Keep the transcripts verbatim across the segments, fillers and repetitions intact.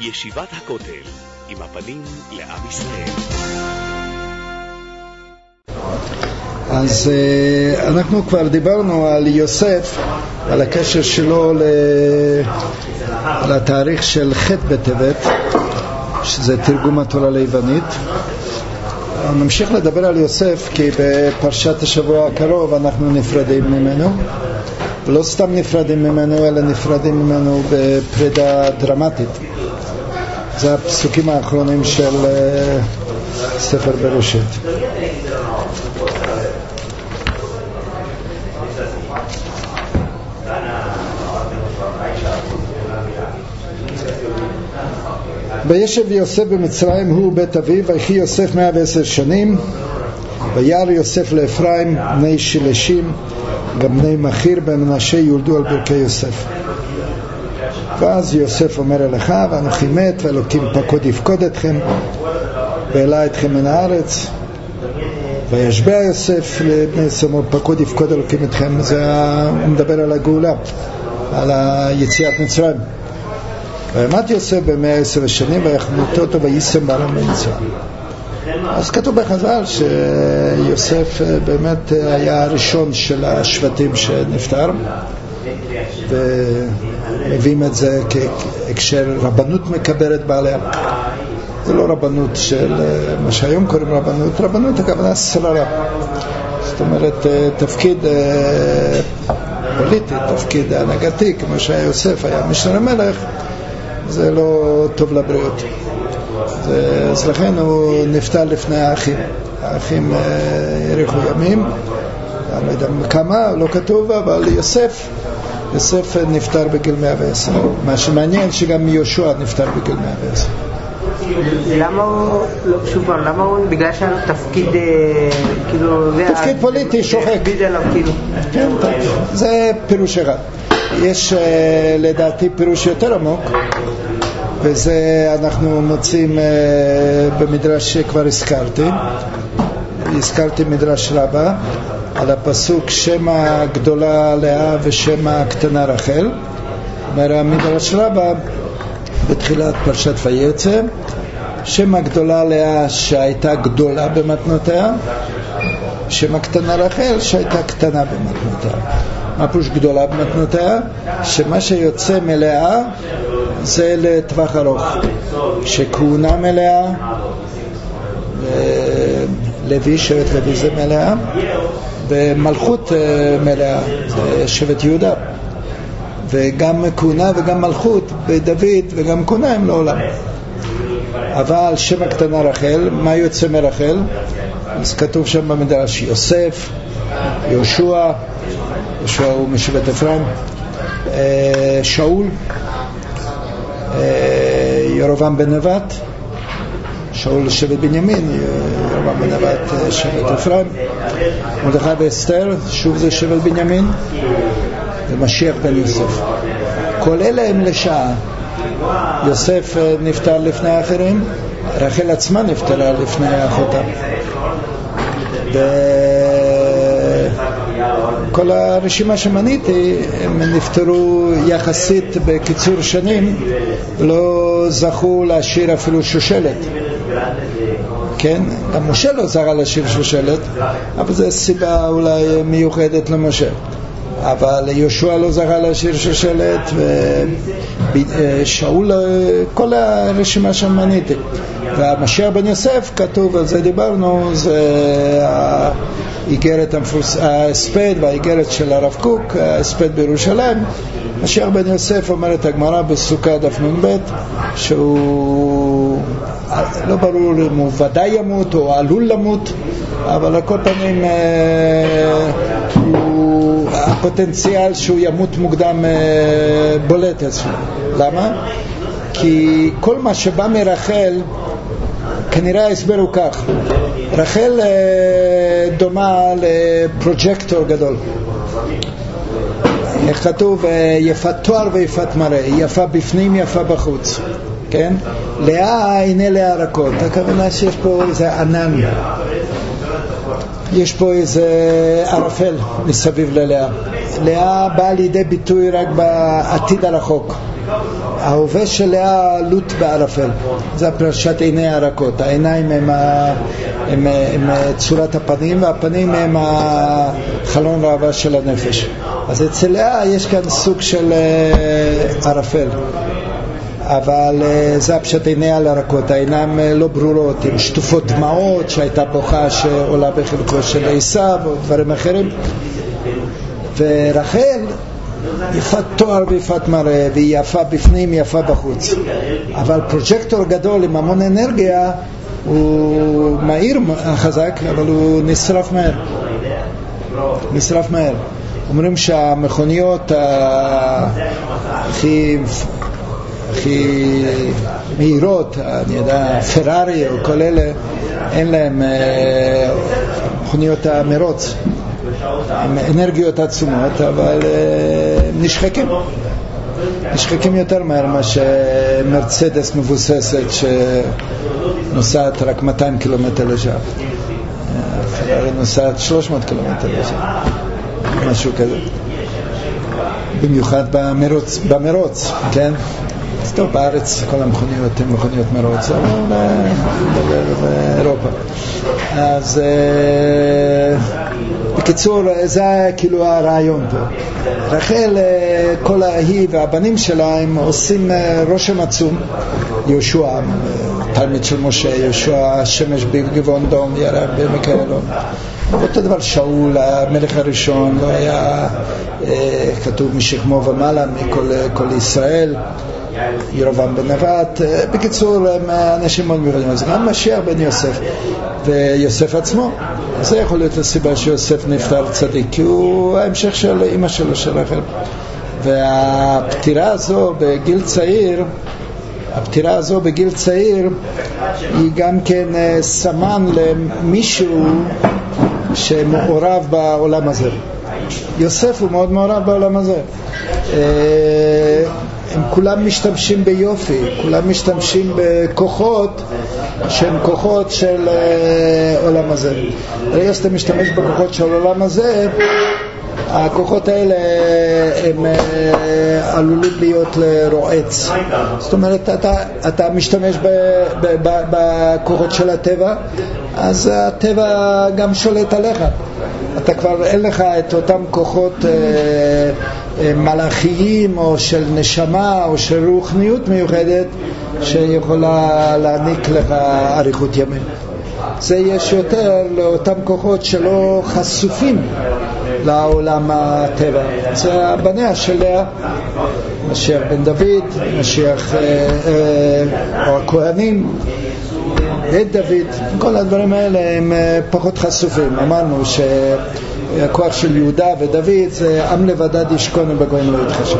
ישיבת הכותל, עם הפנים לעם ישראל. אז אנחנו כבר דיברנו על יוסף, על הקשר שלו לתאריך של ח' בטבת, שזה תרגום התורה ליוונית. נמשיך לדבר על יוסף כי בפרשת השבוע הקרוב אנחנו נפרדים ממנו, לא סתם נפרדים ממנו אלא נפרדים ממנו בפרידה דרמטית. זה הפסוקים האחרונים של ספר בראשית. וישב יוסף במצרים הוא בית אביו, ויחי יוסף מאה ועשר שנים, וירא יוסף לאפרים בני שלשים גם בני מחיר בן מנשה יולדו על ברכי יוסף. ואז יוסף אומר אל אחיו, ואנוכי מת ואלוקים פקוד יפקוד אתכם והעלה אתכם מן הארץ. וישבע יוסף לבני סמור פקוד יפקוד אלוקים אתכם. זה הוא מדבר על הגאולה, על היציאת מצרים. וימת יוסף במאה עשר שנים ויחמותו אותו ויישם בארם במצרים. אז כתוב בחז"ל שיוסף באמת היה הראשון של השבטים שנפטר, ומביאים את זה כהקשר רבנות מקברת בעליה. זה לא רבנות של מה שהיום קוראים רבנות, רבנות הכוונה שררה, זאת אומרת תפקיד פוליטי, תפקיד הנהגתי, כמו שהיה יוסף היה משנה המלך, זה לא טוב לבריאות. אז לכן הוא נפטר לפני האחים. האחים האריכו ימים, אני לא יודע כמה, לא כתוב, אבל יוסף יוסף נפטר בגיל מאה ועשר. מה שמעניין שגם יהושע נפטר בגיל מאה ועשר. למה הוא, שוב פעם, למה הוא, בגלל שהיה לו תפקיד כאילו תפקיד פוליטי שוחק, זה פירוש אחד. יש לדעתי פירוש יותר עמוק, וזה אנחנו מוצאים במדרש שכבר הזכרתי הזכרתי מדרש רבה על הפסוק שמה גדולה לאה ושמה קטנה רחל. אומר המדרש רבה בתחילת פרשת ויצא, שמה גדולה לאה שהייתה גדולה במתנותיה, שמה קטנה רחל שהייתה קטנה במתנותיה. מה פירוש גדולה במתנותיה? שמה שיוצא מלאה זה לטווח ארוך, שכהונה מלאה, לוי, שבט לוי זה מלאה, ומלכות מלאה, זה שבט יהודה, וגם כהונה וגם מלכות בדוד וגם כהונה הם לעולם. אבל שם הקטנה רחל, מה יוצא מרחל? אז כתוב שם במדרש יוסף, יהושע, יהושע הוא משבט אפרים, שאול, ירבעם בן נבט, שאול שבט בנימין, ירבעם בן נבט שבט אפרים, מרדכי ואסתר, שוב זה שבט בנימין, ומשיח בן יוסף. כל אלה הם לשעה. יוסף נפטר לפני האחרים, רחל עצמה נפטרה לפני אחותה, וכל הרשימה שמניתי הם נפטרו יחסית בקיצור שנים, לא זכו להשאיר אפילו שושלת. כן, גם משה לא זכה להשאיר שושלת, אבל זו סיבה אולי מיוחדת למשה. אבל יהושע לא זכה להשאיר שושלת, ושאול, כל הרשימה שמניתי. והמשיח בן יוסף כתוב, על זה דיברנו, זה האיגרת המפורס... ההספד והאיגרת של הרב קוק, ההספד בירושלים. משיח בן יוסף אומרת הגמרא בסוכה דף נ"ב שהוא לא ברור אם הוא ודאי ימות או עלול למות, אבל על כל פנים הוא הפוטנציאל שהוא ימות מוקדם בולט אצלו. למה? כי כל מה שבא מרחל, כנראה ההסבר הוא כך: רחל דומה לפרוג'קטור גדול, איך כתוב? יפת תואר ויפת מראה, יפה בפנים יפה בחוץ, כן? לאה הנה לאה רכות, הכוונה שיש פה איזה ענן, יש פה איזה ערפל מסביב ללאה. לאה באה לידי ביטוי רק בעתיד הרחוק, ההווה של לאה לוט בערפל. זה פרשת עיני הרכות. העיניים הם, ה... הם, הם צורת הפנים, והפנים הם החלון ראווה של הנפש. אז אצל לאה יש כאן סוג של ערפל, אבל זה הפשט עיני על הרכות. העיניים לא ברורות, עם שטופות דמעות שהייתה בוכה שעולה בחלקו של עשיו או דברים אחרים. ורחל יפת תואר ויפת מראה, והיא יפה בפנים, יפה בחוץ, אבל פרוג'קטור גדול עם המון אנרגיה, הוא מהיר חזק, אבל הוא נשרף מהר, נשרף מהר. אומרים שהמכוניות הכי הכי מהירות, אני יודע, פרארי או כל אלה, אין להם מכוניות המרוץ עם אנרגיות עצומות, אבל נשחקים נשחקים יותר מהר מה שמרצדס מבוססת שנוסעת רק מאתיים קילומטר לשעה, נוסעת שלוש מאות קילומטר לשעה, משהו כזה, במיוחד במרוץ, במרוץ, כן? אז טוב, בארץ כל המכוניות הן מכוניות מרוץ, אבל נדבר באירופה. אז בקיצור, זה כאילו הרעיון פה. רחל, כל ההיא והבנים שלה, הם עושים רושם עצום. יהושע, תלמיד של משה, יהושע השמש בגבעון דום, ירח בעמק איילון. אותו דבר שאול, המלך הראשון, לא היה כתוב משכמו ומעלה מכל כל ישראל. ירבעם בן נבט. בקיצור, הם אנשים מאוד מיוחדים. אז גם משיח בן יוסף ויוסף עצמו, זה יכול להיות הסיבה שיוסף נפטר צדיק, כי הוא ההמשך של אמא שלו, של רחל. והפטירה הזו בגיל צעיר, הפטירה הזו בגיל צעיר היא גם כן סמן למישהו שמעורב בעולם הזה. יוסף הוא מאוד מעורב בעולם הזה. הם כולם משתמשים ביופי, כולם משתמשים בכוחות שהם כוחות של עולם הזה. ברגע שאתה משתמש בכוחות של עולם הזה, הכוחות האלה הם עלולים להיות לרועץ. זאת אומרת, אתה, אתה משתמש ב, ב, ב, בכוחות של הטבע, אז הטבע גם שולט עליך. אתה כבר אין לך את אותם כוחות אה, אה, מלאכיים או של נשמה או של רוחניות מיוחדת שיכולה להעניק לך אריכות ימים. זה יש יותר לאותם כוחות שלא חשופים לעולם הטבע. זה הבניה של לאה, משיח בן דוד, משיח אה, אה, או הכהנים, בית דוד, כל הדברים האלה הם פחות חשופים. אמרנו שהכוח של יהודה ודוד זה עם לבדד ישכון ובגויים לא יתחשב.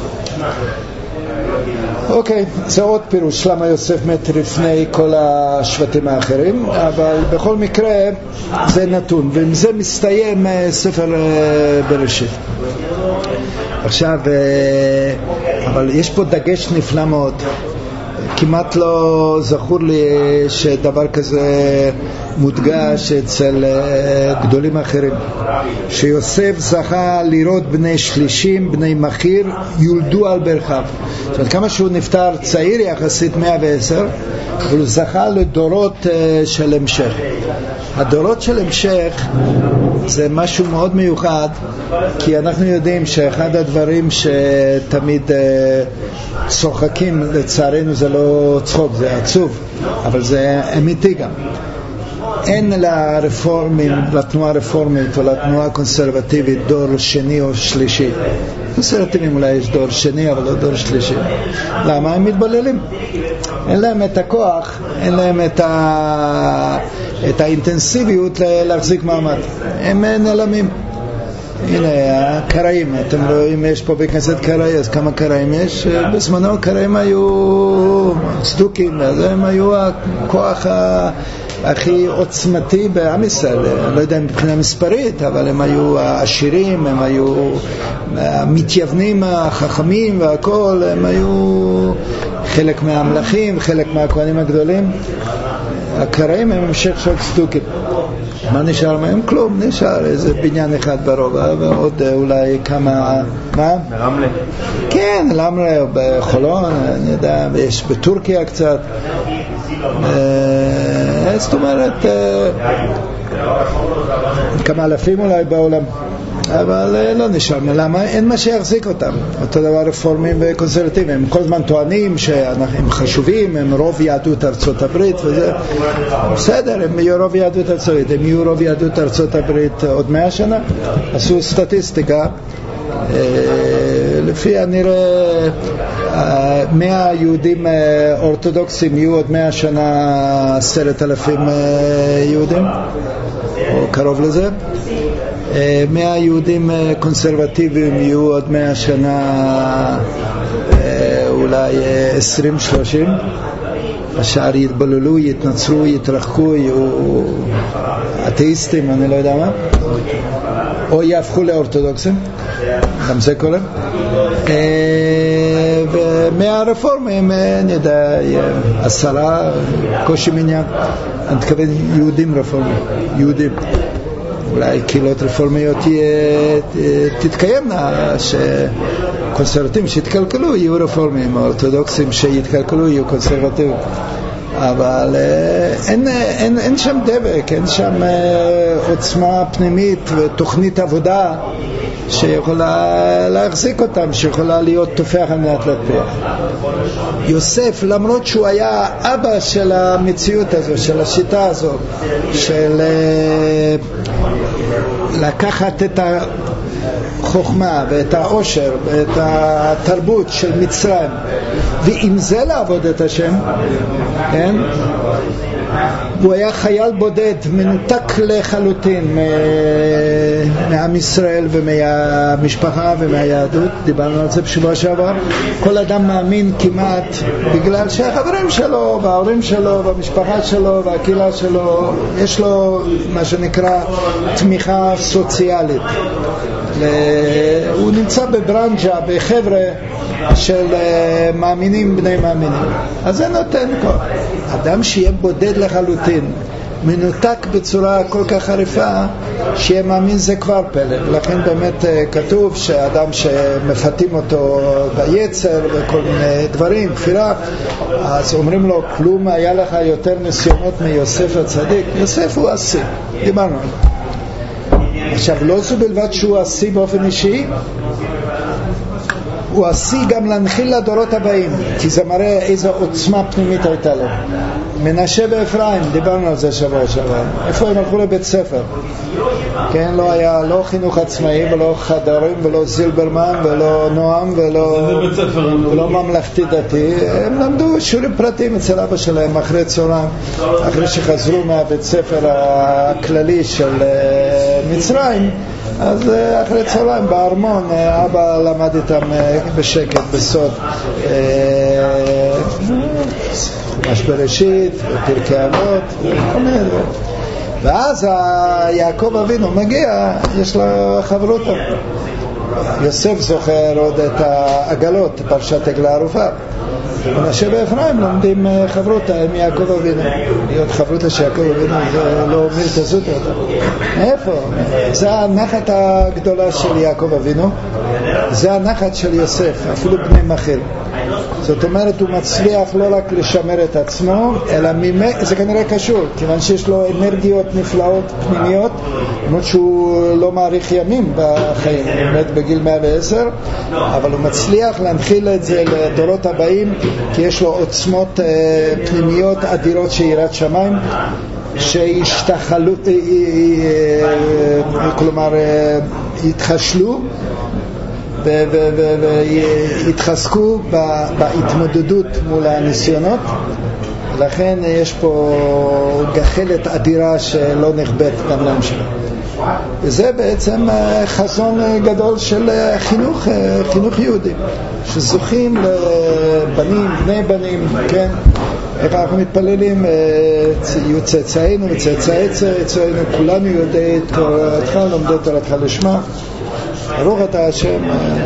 אוקיי, זה עוד פירוש למה יוסף מת לפני כל השבטים האחרים, אבל בכל מקרה זה נתון, ועם זה מסתיים ספר בראשית. עכשיו, אבל יש פה דגש נפלא מאוד. כמעט לא זכור לי שדבר כזה מודגש אצל גדולים אחרים, שיוסף זכה לראות בני שלישים, בני מחיר, יולדו על ברכיו. זאת אומרת, כמה שהוא נפטר צעיר יחסית, מאה ועשר, אבל הוא זכה לדורות של המשך. הדורות של המשך זה משהו מאוד מיוחד, כי אנחנו יודעים שאחד הדברים שתמיד צוחקים, לצערנו זה לא צחוק, זה עצוב, אבל זה אמיתי גם. אין לרפורמים, לתנועה הרפורמית או לתנועה הקונסרבטיבית דור שני או שלישי. קונסרבטיבים אולי יש דור שני, אבל לא דור שלישי. למה? הם מתבללים. אין להם את הכוח, אין להם את, ה... את האינטנסיביות להחזיק מעמד. הם נעלמים. הנה, הקראים, אתם רואים, יש פה בכנסת קראי, אז כמה קראים יש? בזמנו קראים היו צדוקים, אז הם היו הכוח הכי עוצמתי בעם ישראל. לא יודע מבחינה מספרית, אבל הם היו העשירים, הם היו המתייוונים, החכמים והכל, הם היו חלק מהמלכים, חלק מהכהנים הגדולים. הקראים הם המשך של צדוקים. מה נשאר מהם? כלום, נשאר איזה בניין אחד ברובע ועוד אולי כמה... מה? ברמלה. כן, רמלה, בחולון, אני יודע, יש בטורקיה קצת. זאת אומרת, כמה אלפים אולי בעולם. אבל לא נשאר, למה? אין מה שיחזיק אותם. אותו דבר רפורמים וקונסרבטיבים, הם כל הזמן טוענים שהם חשובים, הם רוב יהדות ארצות הברית וזה בסדר, הם יהיו רוב יהדות ארצות הברית, הם יהיו רוב יהדות ארצות הברית עוד מאה שנה. עשו סטטיסטיקה, לפי הנראה מאה יהודים אורתודוקסים יהיו עוד מאה שנה עשרת אלפים יהודים או קרוב לזה, מאה יהודים קונסרבטיביים יהיו עוד מאה שנה אולי עשרים שלושים, השאר יתבוללו, יתנצרו, יתרחקו, יהיו אתאיסטים, אני לא יודע מה, או יהפכו לאורתודוקסים, גם זה קורה. ומהרפורמים אני יודע עשרה קושי מניין, אני מתכוון יהודים רפורמים, יהודים, אולי קהילות רפורמיות תתקיימנה, שקונסרבטיבים שיתקלקלו יהיו רפורמים, אורתודוקסים שיתקלקלו יהיו קונסרבטיבים, אבל אין, אין, אין שם דבק, אין שם עוצמה פנימית ותוכנית עבודה שיכולה להחזיק אותם, שיכולה להיות תופח על מנת להצליח. יוסף, למרות שהוא היה אבא של המציאות הזו, של השיטה הזו, של לקחת את החוכמה ואת העושר ואת התרבות של מצרים ועם זה לעבוד את השם, כן? הוא היה חייל בודד, מנותק לחלוטין מעם ישראל ומהמשפחה ומהיהדות. דיברנו על זה בשבוע שעבר. כל אדם מאמין כמעט בגלל שהחברים שלו וההורים שלו והמשפחה שלו והקהילה שלו יש לו מה שנקרא תמיכה סוציאלית. הוא נמצא בברנג'ה, בחבר'ה של מאמינים בני מאמינים, אז זה נותן כוח. אדם שיהיה בודד לחלוטין, מנותק בצורה כל כך חריפה, שיהיה מאמין, זה כבר פלא. לכן באמת כתוב שאדם שמפתים אותו ביצר וכל מיני דברים, כפירה, אז אומרים לו, כלום היה לך יותר ניסיונות מיוסף הצדיק. יוסף הוא עשי, דיברנו. עכשיו, לא זו בלבד שהוא עשי באופן אישי, הוא עשי גם להנחיל לדורות הבאים, כי זה מראה איזו עוצמה פנימית הייתה לו. מנשה ואפרים, דיברנו על זה שבוע שבוע, איפה הם הלכו לבית ספר? כן, לא היה לא חינוך עצמאי ולא חדרים ולא זילברמן ולא נועם ולא, ולא ממלכתי דתי. הם למדו שיעורים פרטיים אצל אבא שלהם אחרי צהריים, אחרי שחזרו מהבית ספר הכללי של מצרים. אז אחרי צהריים בארמון אבא למד איתם בשקט, בסוד, חומש בראשית ופרקי אבות וכל מיני דברים. ואז יעקב אבינו מגיע, יש לו חברותא. יוסף זוכר עוד את העגלות, פרשת עגלה ערופה. מנשה ואפרים לומדים חברותא עם יעקב אבינו. להיות חברותא של יעקב אבינו זה לא מיל תזות אותה. איפה? זה הנחת הגדולה של יעקב אבינו, זה הנחת של יוסף, אפילו בני מחיל. זאת אומרת, הוא מצליח לא רק לשמר את עצמו, אלא ממ... זה כנראה קשור, כיוון שיש לו אנרגיות נפלאות פנימיות, למרות שהוא לא מעריך ימים בחיים, הוא מת בגיל מאה ועשר, אבל הוא מצליח להנחיל את זה לדורות הבאים, כי יש לו עוצמות פנימיות אדירות של יראת שמיים, שהשתחלו, כלומר, התחשלו, והתחזקו בהתמודדות מול הניסיונות. לכן יש פה גחלת אדירה שלא נכבט גם להמשך. וזה בעצם חזון גדול של חינוך, חינוך יהודי, שזוכים לבנים, בני בנים, כן? איך אנחנו מתפללים, יהיו צאצאינו וצאצאי צאצאינו, כולנו יודעי תורתך, לומדי תורתך לשמה. ברוך אתה השם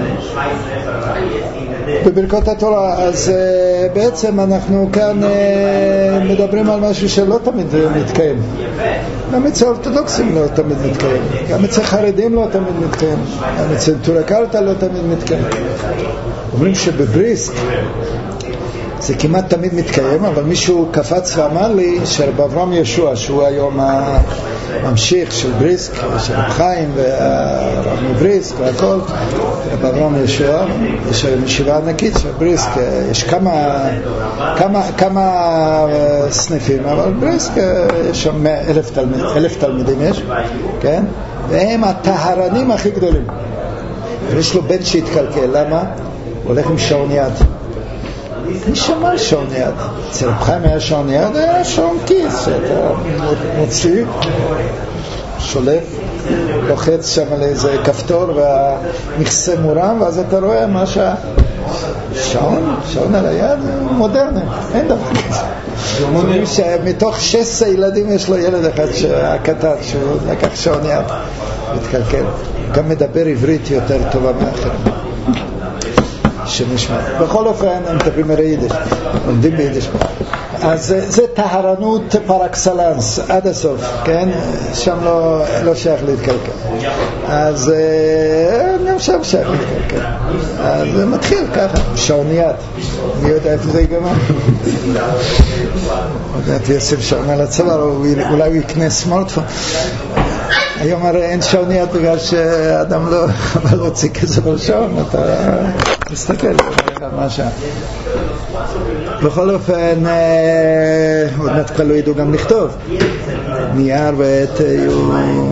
בברכות התורה. אז בעצם אנחנו כאן מדברים על משהו שלא תמיד מתקיים. גם אצל האורתודוקסים לא תמיד מתקיים, גם אצל חרדים לא תמיד מתקיים, גם אצל טורקלטה לא תמיד מתקיים. אומרים שבבריסק זה כמעט תמיד מתקיים, אבל מישהו קפץ ואמר לי שרב אברהם ישוע, שהוא היום הממשיך של בריסק, של רב חיים והרב מבריסק והכל, רב אברהם ישוע, יש ישיבה ענקית של בריסק, יש כמה, כמה, כמה סניפים, אבל בריסק יש שם אלף, תלמיד, אלף תלמידים יש, כן? והם הטהרנים הכי גדולים. ויש לו בן שהתקלקל, למה? הוא הולך עם שעון יד. מי שמע על שעון יד? אצל רב חיים היה שעון יד, היה שעון כיס שאתה מוציא, שולף, לוחץ שם על איזה כפתור והמכסה מורם, ואז אתה רואה מה שה... שעון, שעון על היד מודרני, אין דבר כזה. אומרים שמתוך שש עשרה ילדים יש לו ילד אחד הקטן שהוא לקח שעון יד מתקלקל, גם מדבר עברית יותר טובה מאחרים שנשמע. בכל אופן הם מדברים הרי יידיש, לומדים ביידיש. אז זה, זה טהרנות פר אקסלנס עד הסוף, כן? שם לא, לא שייך להתקלקל. אז גם שם שייך להתקלקל. אז זה מתחיל ככה, שעון יד. מי יודע איפה זה ייגמר? עוד מעט יוסף שעון על הצוואר, אולי הוא יקנה סמארטפון. היום הרי אין שעון יד בגלל שאדם לא רוצה כסף על שעון, אתה מסתכל על מה שעה. בכל אופן, עוד מעט כבר לא ידעו גם לכתוב. נייר ועט היו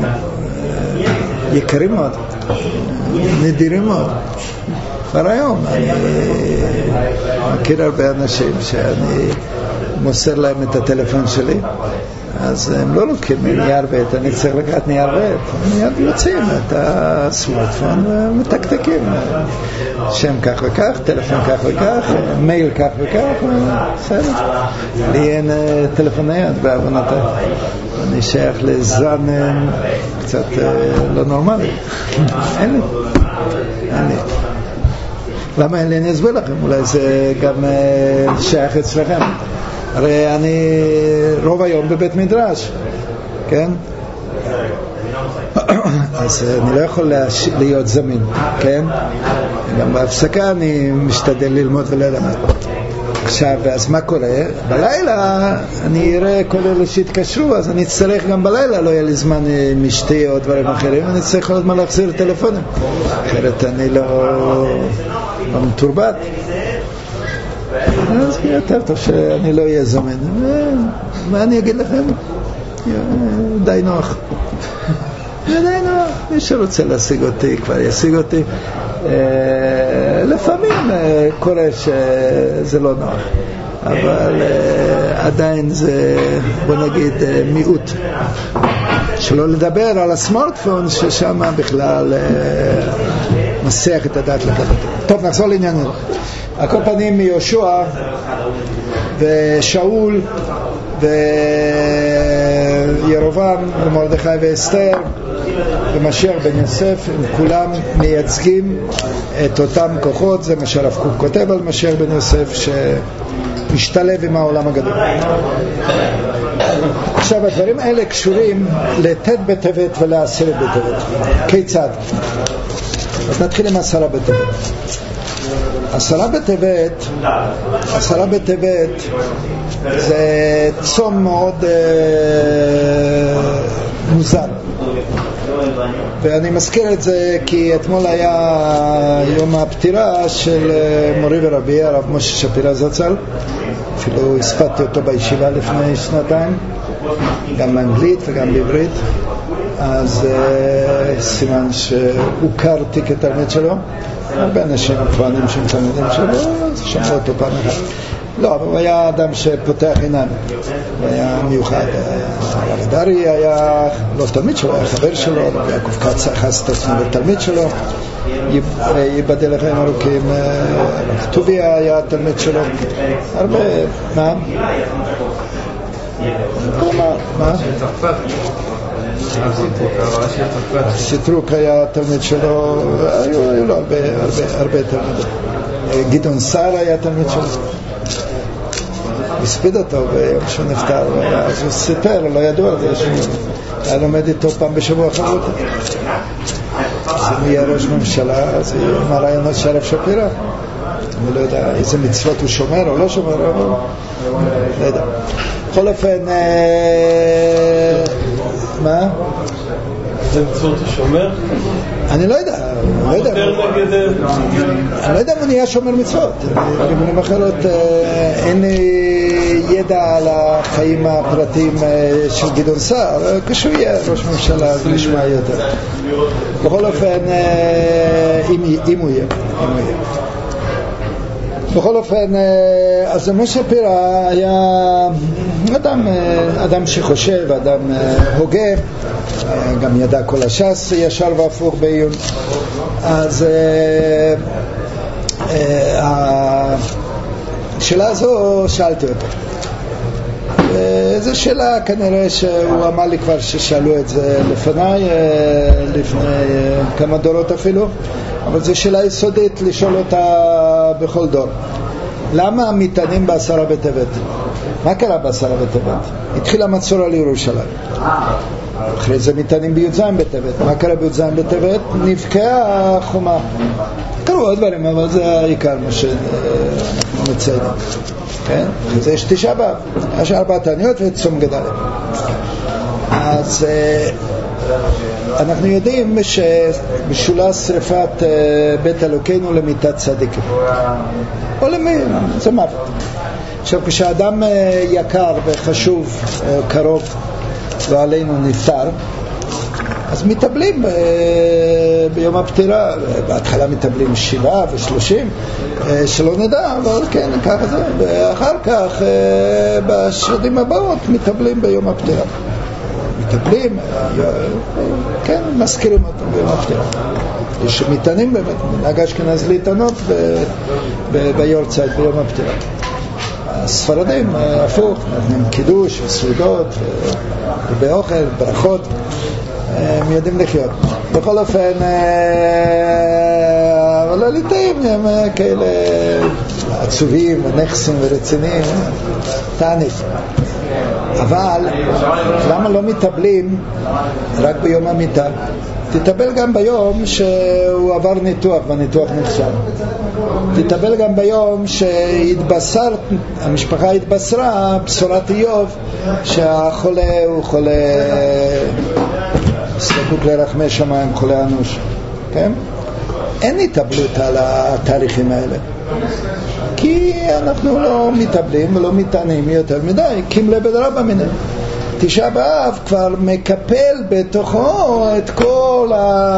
יקרים מאוד, נדירים מאוד. כבר היום אני מכיר הרבה אנשים שאני מוסר להם את הטלפון שלי, אז הם לא לוקחים נייר ועט, אני צריך לקחת נייר ועט, מיד יוצאים את הסמארטפון ומתקתקים, שם כך וכך, טלפון כך וכך, מייל כך וכך, בסדר. לי אין טלפון נייד בעוונתי, אני שייך לזן קצת לא נורמלי, אין לי, אין לי. למה אין לי? אני אסביר לכם, אולי זה גם שייך אצלכם. הרי אני רוב היום בבית מדרש, כן? אז אני לא יכול להיות זמין, כן? גם בהפסקה אני משתדל ללמוד וללמד. עכשיו, אז מה קורה? בלילה אני אראה כל אלה שהתקשרו, אז אני אצטרך גם בלילה, לא יהיה לי זמן משתי או דברים אחרים, אני אצטרך עוד מה להחזיר טלפונים, אחרת אני לא, לא מתורבת. אז יותר טוב שאני לא אהיה זמן. מה אני אגיד לכם? די נוח. די נוח. מי שרוצה להשיג אותי כבר ישיג אותי. לפעמים קורה שזה לא נוח, אבל עדיין זה, בוא נגיד, מיעוט. שלא לדבר על הסמארטפון ששם בכלל מסך את הדעת לקחת. טוב, נחזור לעניין. על כל פנים מיהושע ושאול וירובעם ומרדכי ואסתר ומשיח בן יוסף, הם כולם מייצגים את אותם כוחות. זה מה שהרב קוק כותב על משיח בן יוסף, שמשתלב עם העולם הגדול. עכשיו הדברים האלה קשורים לתת בטבת ולעשרת בטבת. כיצד? אז נתחיל עם עשרה בטבת. עשרה בטבת, עשרה בטבת זה צום מאוד אה, מוזר, ואני מזכיר את זה כי אתמול היה יום הפטירה של מורי ורבי הרב משה שפירא זצ"ל, אפילו הספדתי אותו בישיבה לפני שנתיים, גם באנגלית וגם בעברית, אז uh, סימן שהוכרתי כתלמיד שלו. הרבה אנשים כהנים שהם תלמידים שלו, אז שמעו אותו פעם אחת. לא, אבל הוא היה אדם שפותח עיניים, הוא היה מיוחד. הרב דרי היה לא תלמיד שלו, היה חבר שלו, יעקב כץ חס את עצמו לתלמיד שלו, ייבדל לחיים ארוכים. הרב טוביה היה תלמיד שלו, הרבה. מה? מה? שטרוק היה תלמיד שלו, היו לו הרבה תלמידים. גדעון סער היה תלמיד שלו, הספיד אותו ביום שהוא נפטר, אז הוא סיפר, לא ידוע על זה, היה לומד איתו פעם בשבוע חברות. אז אם יהיה ראש ממשלה, אז יהיה מהרעיונות של הרב שפירא. אני לא יודע איזה מצוות הוא שומר או לא שומר, אבל לא יודע. בכל אופן, מה? איזה מצוות הוא שומר? אני לא יודע, אני לא יודע. אני לא יודע אם הוא נהיה שומר מצוות. במילים אחרות, אין לי ידע על החיים הפרטיים של גדעון סער, כשהוא יהיה ראש ממשלה זה נשמע יותר. בכל אופן, אם הוא יהיה. בכל אופן, אז משה שפירא היה אדם, אדם שחושב, אדם הוגה, גם ידע כל הש"ס ישר והפוך בעיון. אז השאלה הזו שאלתי אותו. זו שאלה כנראה שהוא אמר לי כבר ששאלו את זה לפניי, לפני כמה דורות אפילו, אבל זו שאלה יסודית לשאול אותה בכל דור. למה מתענים בעשרה בטבת? מה קרה בעשרה בטבת? התחיל המצור על ירושלים. אחרי זה מתענים בי"ז בטבת. מה קרה בי"ז בטבת? נבקעה החומה. קרו עוד דברים, אבל זה העיקר מה שאנחנו מציינים. כן? זה יש תשעה באב. יש ארבע תעניות וצום גדליה. אז אנחנו יודעים שבשולה שריפת בית אלוקינו למיתת צדיקים. או למי, זה מוות. עכשיו, כשאדם יקר וחשוב, קרוב, ועלינו נפטר, אז מטבלים ביום הפטירה. בהתחלה מטבלים שבעה ושלושים, שלא נדע, אבל כן, ככה זה. ואחר כך, בשנים הבאות, מטבלים ביום הפטירה. מטבלים, כן, מזכירים אותם ביום הפטירה. יש שמתענים באמת, מנהג אשכנז להתענות ביורצייט ביום הפטירה. הספרדים הפוך, נותנים קידוש וסעודות ובאוכל, ברכות, הם יודעים לחיות. בכל אופן, אבל הליטאים הם כאלה עצובים ונחסים ורציניים, תענית. אבל למה לא מתאבלים רק ביום המיטה? תתאבל גם ביום שהוא עבר ניתוח והניתוח נכשל. תתאבל גם ביום שהתבשר, המשפחה התבשרה בשורת איוב שהחולה הוא חולה זקוק לרחמי שמיים, חולה אנוש. כן? אין התאבלות על התאריכים האלה, כי אנחנו לא מתאבלים ולא מתענים יותר מדי, כמלה בדרבא מיניה. תשעה באב כבר מקפל בתוכו את כל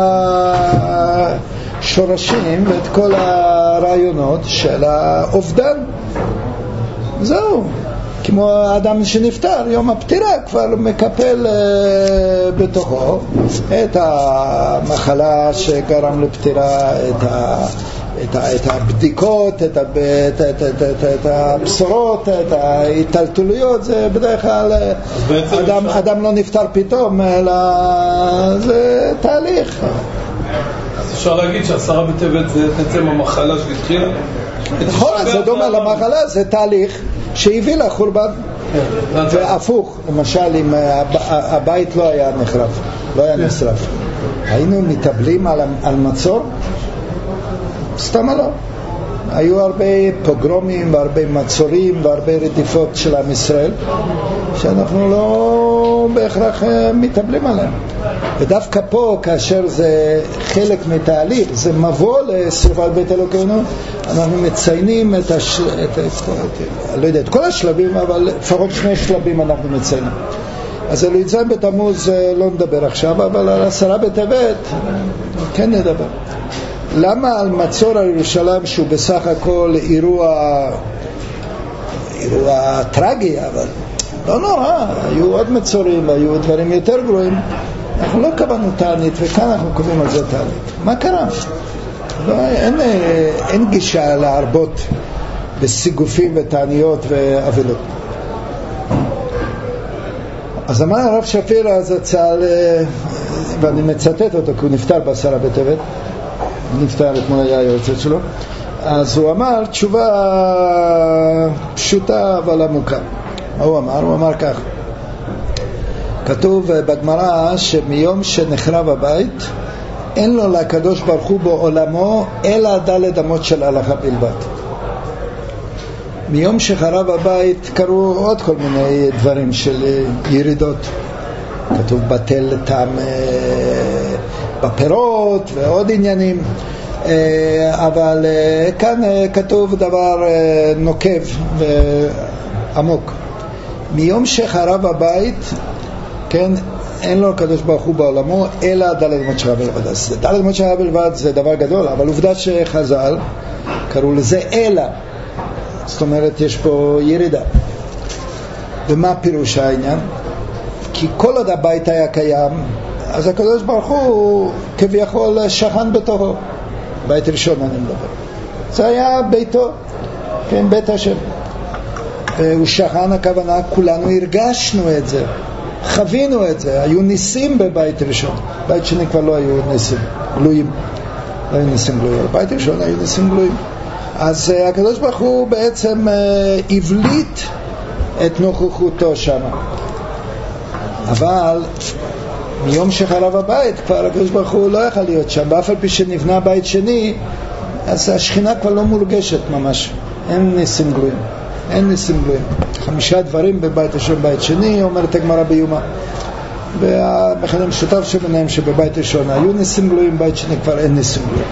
השורשים ואת כל הרעיונות של האובדן. זהו, כמו האדם שנפטר, יום הפטירה כבר מקפל בתוכו את המחלה שגרם לפטירה, את ה... את, ה, את הבדיקות, את, ה, את, את, את, את, את הבשורות, את ההתלתלויות. זה בדרך כלל אדם, אדם לא נפטר פתאום, אלא זה תהליך. אז אפשר להגיד שעשרה בטבת זה בעצם המחלה שהתחילה? נכון, זה דומה למחלה, זה תהליך שהביא לחורבן. והפוך, למשל אם הבית לא היה נחרב, לא היה נשרף, היינו מתאבלים על, על מצור? סתם לא. היו הרבה פוגרומים והרבה מצורים והרבה רדיפות של עם ישראל שאנחנו לא בהכרח מתאבלים עליהם. ודווקא פה, כאשר זה חלק מתהליך, זה מבוא לשריפת בית אלוקינו, אנחנו מציינים את, הש... את, את, את, לא יודע, את כל השלבים, אבל לפחות שני שלבים אנחנו מציינים. אז על י"ז בתמוז לא נדבר עכשיו, אבל על עשרה בטבת כן נדבר. למה על מצור על ירושלים, שהוא בסך הכל אירוע אירוע טרגי, אבל לא נורא, היו עוד מצורים, היו דברים יותר גרועים, אנחנו לא קבענו תענית, וכאן אנחנו קובעים על זה תענית. מה קרה? לא, אין, אין גישה להרבות בסיגופים ותעניות ואבלות. אז אמר הרב שפירא, אז הצעה, ואני מצטט אותו כי הוא נפטר בעשרה בטבת, נפטר אתמול היה היועצת שלו, אז הוא אמר תשובה פשוטה אבל עמוקה. מה הוא אמר? הוא אמר כך: כתוב בגמרא שמיום שנחרב הבית אין לו לקדוש ברוך הוא בעולמו אלא דלת אמות של הלכה בלבד. מיום שחרב הבית קרו עוד כל מיני דברים של ירידות, כתוב בטל טעם בפירות ועוד עניינים, אבל כאן כתוב דבר נוקב ועמוק. מיום שחרב הבית, כן, אין לו הקדוש ברוך הוא בעולמו אלא דלת אמות של הלכה בלבד. אז דלת אמות של הלכה בלבד זה דבר גדול, אבל עובדה שחז"ל קראו לזה אלא, זאת אומרת יש פה ירידה. ומה פירוש העניין? כי כל עוד הבית היה קיים, אז הקדוש ברוך הוא כביכול שכן בתוכו. בית ראשון אני מדבר, זה היה ביתו, כן, בית השם. הוא שכן, הכוונה כולנו הרגשנו את זה, חווינו את זה, היו ניסים בבית ראשון. בית שני כבר לא היו ניסים גלויים, לא היו ניסים גלויים, בבית ראשון היו ניסים גלויים. אז הקדוש ברוך הוא בעצם הבליט את נוכחותו שם. אבל מיום שחרב הבית כבר הקדוש ברוך הוא לא יכל להיות שם, באף על פי שנבנה בית שני, אז השכינה כבר לא מורגשת ממש, אין ניסים גלויים, אין ניסים גלויים. חמישה דברים בבית ראשון בית שני, אומרת הגמרא ביומא, והמכנה המשותף שביניהם שבבית ראשון היו ניסים גלויים, בית שני כבר אין ניסים גלויים.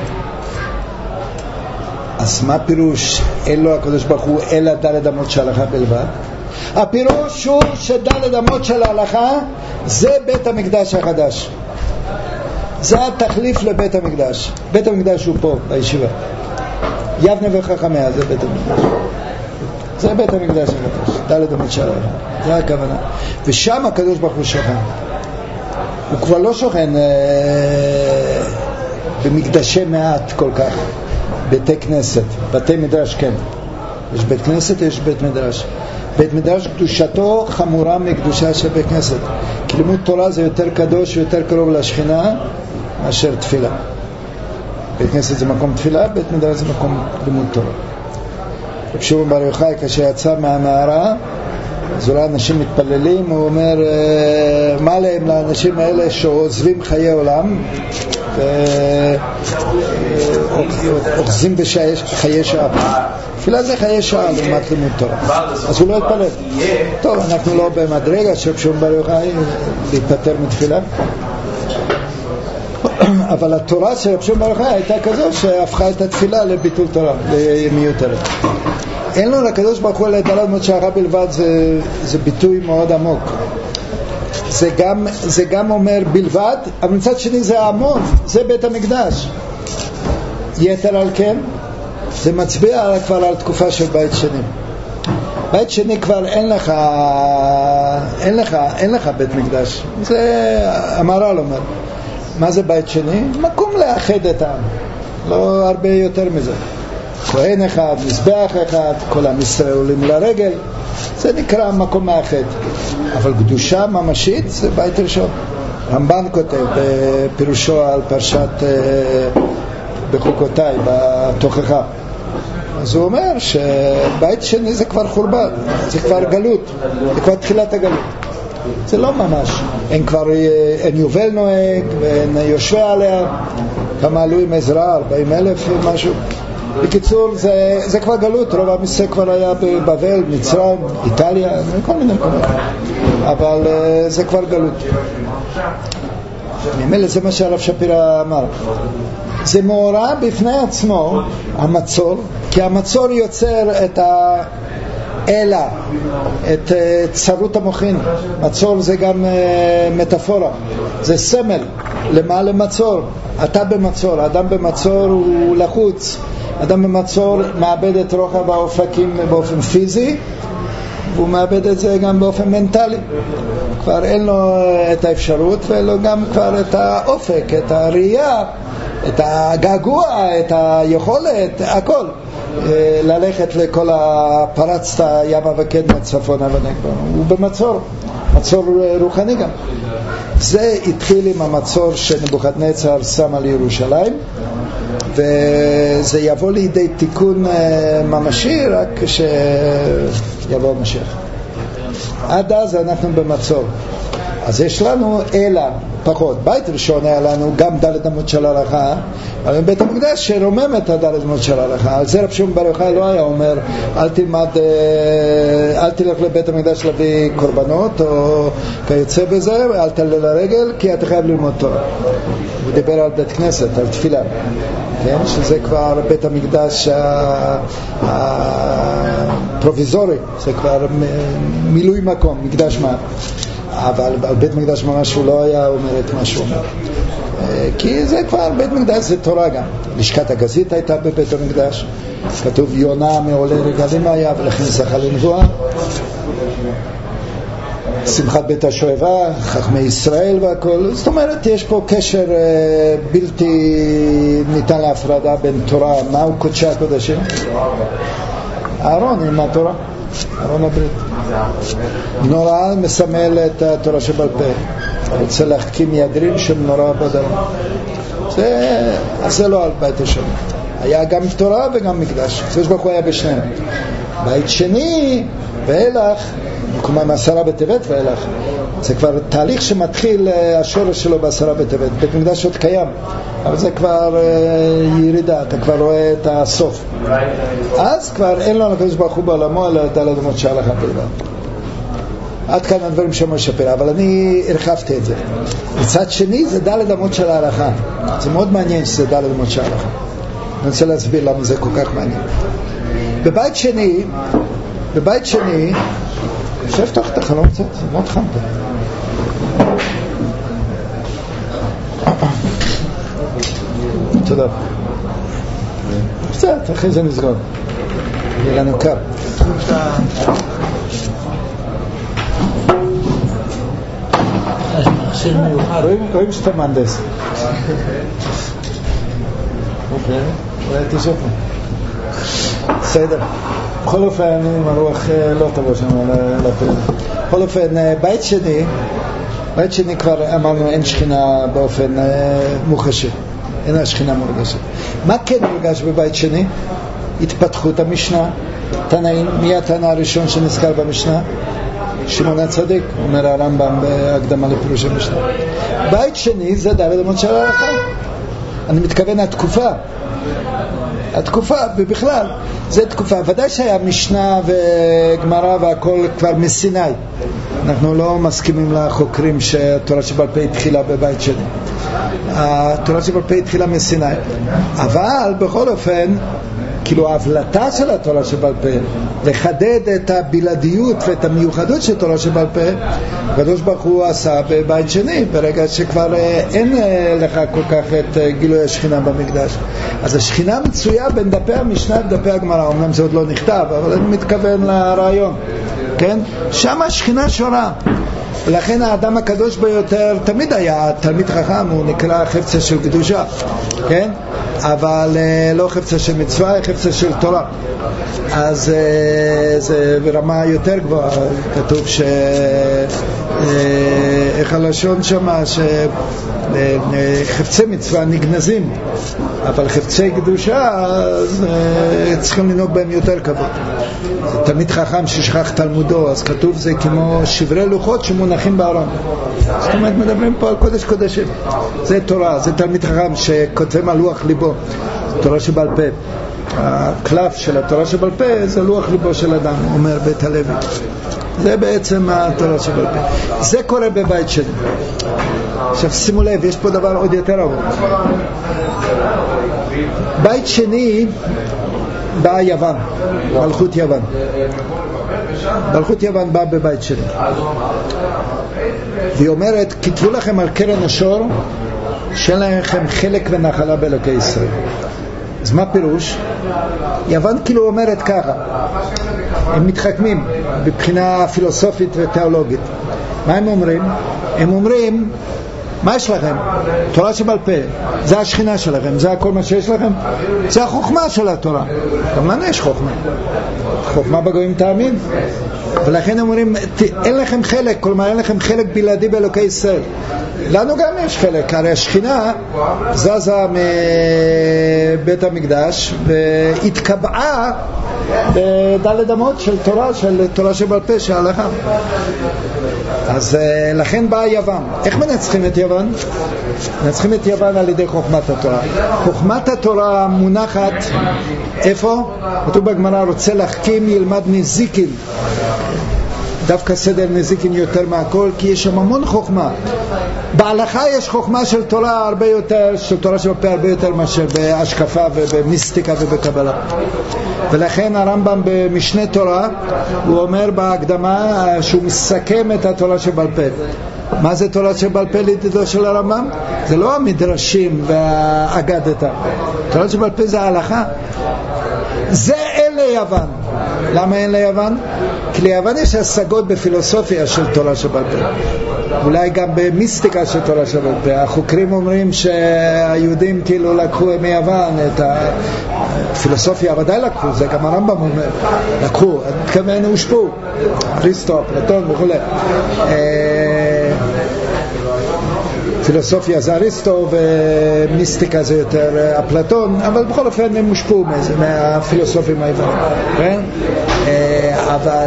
אז מה פירוש אין לו הקדוש ברוך הוא אלא דלת אמות של הלכה בלבד? הפירוש הוא שדלת אמות של ההלכה זה בית המקדש החדש, זה התחליף לבית המקדש. בית המקדש הוא פה בישיבה, יבנה וחכמיה, זה בית המקדש, זה בית המקדש החדש, דלת אמות של ההלכה, זה הכוונה. ושם הקדוש ברוך הוא שוכן, הוא כבר לא שוכן אה, במקדשי מעט כל כך, בתי כנסת, בתי מדרש. כן, יש בית כנסת, יש בית מדרש. בית מדרש קדושתו חמורה מקדושה של בית כנסת, כי לימוד תורה זה יותר קדוש ויותר קרוב לשכינה מאשר תפילה. בית כנסת זה מקום תפילה, בית מדרש זה מקום לימוד תורה. רב שמעון בר יוחאי כאשר יצא מהמערה, אז אולי אנשים מתפללים, הוא אומר מה להם לאנשים האלה שעוזבים חיי עולם ואוחזים בחיי שעה. תפילה זה חיי שעה לעומת לימוד תורה, אז הוא לא התפלל. טוב, אנחנו לא במדרגה שרב שמעון בר יוחאי להיפטר מתפילה, אבל התורה של רב שמעון בר יוחאי הייתה כזו שהפכה את התפילה לביטול תורה, למיותרת. אין לו לקדוש ברוך הוא לדלת אמות של הלכה בלבד, זה, זה ביטוי מאוד עמוק. זה גם, זה גם אומר בלבד, אבל מצד שני זה המון, זה בית המקדש. יתר על כן, זה מצביע כבר על תקופה של בית שני. בית שני כבר אין לך, אין לך, אין לך בית מקדש. זה המהר"ל אומר. מה זה בית שני? מקום לאחד את העם, לא הרבה יותר מזה. כהן אחד, מזבח אחד, כל עם ישראל עולים לרגל, זה נקרא מקום מאחד. אבל קדושה ממשית זה בית ראשון. רמב"ן כותב בפירושו על פרשת בחוקותיי, בתוכחה, אז הוא אומר שבית שני זה כבר חורבן, זה כבר גלות, זה כבר תחילת הגלות. זה לא ממש, אין כבר, אין יובל נוהג ואין יושבי עליה, כמה עלו עם עזרא, ארבעים אלף משהו. בקיצור, זה, זה כבר גלות, רוב עם ישראל כבר היה בבבל, מצרים, איטליה, כל מיני מקומות, אבל זה כבר גלות. ממילא זה מה שהרב שפירא אמר, זה מאורע בפני עצמו המצור, כי המצור יוצר את האלה, את צרות המוחין. מצור זה גם מטאפורה, זה סמל למה? למצור. אתה במצור, אדם במצור הוא לחוץ, אדם במצור מאבד את רוחב האופקים באופן פיזי, והוא מאבד את זה גם באופן מנטלי. כבר אין לו את האפשרות ואין לו גם כבר את האופק, את הראייה, את הגעגוע, את היכולת, הכל, ללכת לכל הפרצת ימה וקדמה צפונה ונגבה. הוא במצור, מצור רוחני גם. זה התחיל עם המצור שנבוכדנצר שם על ירושלים, וזה יבוא לידי תיקון ממשי רק כשיבוא המשיח. עד אז אנחנו במצור. אז יש לנו אלא פחות. בית ראשון היה לנו גם ד' אמות של הלכה, אבל בית המקדש שרומם את הד' אמות של הלכה. על זה רב שמעון בר יוחאי לא היה אומר אל תלמד, אל תלך לבית המקדש להביא קורבנות או כיוצא בזה, אל תעלה לרגל כי אתה חייב ללמוד תורה. הוא דיבר על בית כנסת, על תפילה, כן? שזה כבר בית המקדש הפרוביזורי, זה כבר מילוי מקום, מקדש מה. אבל על בית מקדש ממש הוא לא היה אומר את מה שהוא אומר, כי זה כבר בית מקדש זה תורה גם. לשכת הגזית הייתה בבית המקדש, כתוב יונה מעולה רגלים היה ולכן זכה לנבואה. שמחת בית השואבה, חכמי ישראל והכל. זאת אומרת יש פה קשר בלתי ניתן להפרדה בין תורה, מהו קודשי הקודשים? אהרון עם התורה, אהרון הברית. נורא מסמל את התורה שבעל פה, רוצה להחכים ידרים של נורא בדרום. זה, זה לא על בית השני, היה גם תורה וגם מקדש, זה שבח הוא היה בשניהם. בית שני ואילך, כלומר מעשרה בטבת ואילך, זה כבר תהליך שמתחיל השורש שלו בעשרה בטבת. בית מקדש עוד קיים, אבל זה כבר ירידה, אתה כבר רואה את הסוף. אז כבר אין לנו הקדוש ברוך הוא בעולמו אלא ד' אמות של הלכה בלבד. עד כאן הדברים שם משפר, אבל אני הרחבתי את זה. מצד שני זה ד' אמות של ההלכה, זה מאוד מעניין שזה ד' אמות של ההלכה. אני רוצה להסביר למה זה כל כך מעניין. בבית שני, בבית שני אפשר לפתוח את החלום קצת, זה מאוד חם פה. תודה. קצת, אחרי זה נסגור, יהיה לנו קר. רואים שאתה מהנדס. אוקיי, אולי תשאוף לי. בסדר. בכל אופן, עם הרוח לא תבוא שם לפעמים. בכל אופן, בית שני, בית שני כבר אמרנו אין שכינה באופן מוחשי, אין השכינה מורגשת. מה כן מורגש בבית שני? התפתחות המשנה, תנאים. מי התנא הראשון שנזכר במשנה? שמעון הצדיק, אומר הרמב"ם בהקדמה לפירוש המשנה. בית שני זה ד' אמות של ההלכה. אני מתכוון התקופה, התקופה ובכלל זה תקופה, ודאי שהיה משנה וגמרא והכל כבר מסיני, אנחנו לא מסכימים לחוקרים שהתורה שבעל פה התחילה בבית שני, התורה שבעל פה התחילה מסיני, אבל בכל אופן כאילו ההבלטה של התורה שבעל פה לחדד את הבלעדיות ואת המיוחדות של תורה שבעל פה, הקדוש ברוך הוא עשה בבית שני, ברגע שכבר אין לך כל כך את גילוי השכינה במקדש. אז השכינה מצויה בין דפי המשנה ודפי הגמרא, אומנם זה עוד לא נכתב, אבל אני מתכוון לרעיון, כן? שם השכינה שורה, ולכן האדם הקדוש ביותר תמיד היה תלמיד חכם, הוא נקרא חפצה של קדושה, כן? אבל לא חפצה של מצווה, חפצה של תורה. אז זה ברמה יותר גבוהה, כתוב ש איך הלשון שמה שחפצי מצווה נגנזים, אבל חפצי קדושה צריכים לנהוג בהם יותר כבוד. תלמיד חכם ששכח תלמודו, אז כתוב זה כמו שברי לוחות שמונחים בארון. זאת אומרת מדברים פה על קודש קודשים, זה תורה, זה תלמיד חכם שכותבים על לוח ליבו, תורה שבעל פה. הקלף של התורה שבעל פה זה לוח ליבו של אדם, אומר בית הלוי, זה בעצם התורה שבעל פה. זה קורה בבית שני. עכשיו שימו לב, יש פה דבר עוד יותר עמוק. בית שני בא יוון, מלכות יוון. מלכות יוון בא בבית שני, והיא אומרת כתבו לכם על קרן השור שאין לכם חלק ונחלה באלוקי ישראל. אז מה פירוש? יוון כאילו אומרת ככה, הם מתחכמים בבחינה פילוסופית ותיאולוגית. מה הם אומרים? הם אומרים מה יש לכם? תורה שבעל פה, זה השכינה שלכם, זה הכל מה שיש לכם, זה החוכמה של התורה. גם לנו יש חוכמה, חוכמה בגויים תאמין, ולכן הם אומרים אין לכם חלק, כלומר אין לכם חלק בלעדי באלוקי ישראל. לנו גם יש חלק, הרי השכינה זזה מבית המקדש והתקבעה בדלת אמות של תורה, של תורה שבעל פה, של ההלכה. אז לכן באה יוון. איך מנצחים את יוון? מנצחים את יוון על ידי חוכמת התורה. חוכמת התורה מונחת איפה? כתוב בגמרא, רוצה להחכים ילמד נזיקין. דווקא סדר נזיקין יותר מהכל, כי יש שם המון חוכמה. בהלכה יש חוכמה של תורה הרבה יותר, של תורה שבפה הרבה יותר מאשר בהשקפה ובמיסטיקה ובקבלה. ולכן הרמב"ם במשנה תורה, הוא אומר בהקדמה שהוא מסכם את התורה שבעל פה. מה זה תורה שבעל פה לידידו של הרמב"ם? זה לא המדרשים והאגדתא. תורה שבעל פה זה ההלכה. זה אין ליוון. למה אין ליוון? כי ליוון יש השגות בפילוסופיה של תורה שבעל פה. אולי גם במיסטיקה של תורה שבעל פה. החוקרים אומרים שהיהודים כאילו לקחו מיוון את הפילוסופיה, ודאי לקחו, זה גם הרמב"ם אומר, לקחו, כמובן הושפעו, אריסטו, אפלטון וכו'. פילוסופיה זה אריסטו ומיסטיקה זה יותר אפלטון, אבל בכל אופן הם מושפעו מהפילוסופים היוונים, כן? אבל